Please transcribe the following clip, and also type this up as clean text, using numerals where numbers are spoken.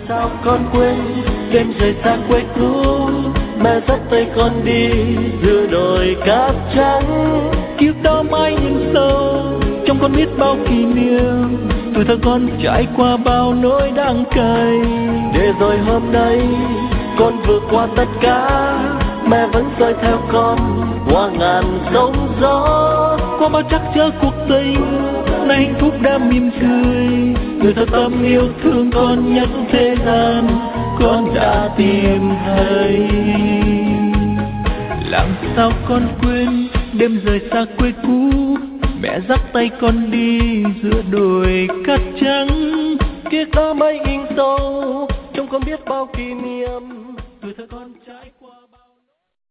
sao con quên đêm rời xa quê cũ, mẹ dắt tay con đi giữa đồi cát trắng. Kiếp đó mãi in sâu trong con biết bao kỷ niệm, tuổi thơ con trải qua bao nỗi đắng cay. Để rồi hôm nay con vượt qua tất cả, mẹ vẫn dõi theo con qua ngàn sóng gió. Qua bao trắc trở cuộc tình, nay hạnh phúc đã mỉm cười. Người thật tâm yêu thương con nhất thế gian, con đã tìm thấy. Làm sao con quên đêm rời xa quê cũ, mẹ dắt tay con đi giữa đồi cát trắng. Kiếp đó mây in sâu trong con biết bao kỷ niệm, tuổi thơ con trải